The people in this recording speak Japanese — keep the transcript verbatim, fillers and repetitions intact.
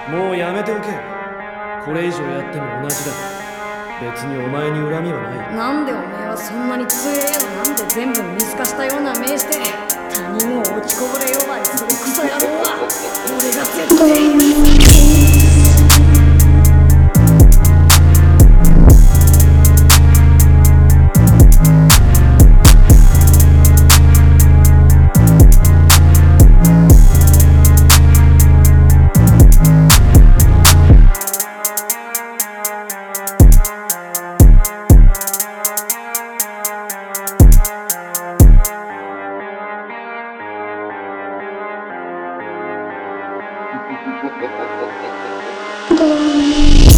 もうやめておけ。これ以上やっても同じだ。別にお前に恨みはない。 なんでおめえはそんなに強えの。なんで全部見透かしたような目して他人を落ちこぼれ呼ばわりするクソ野郎は俺が絶対 Thank you.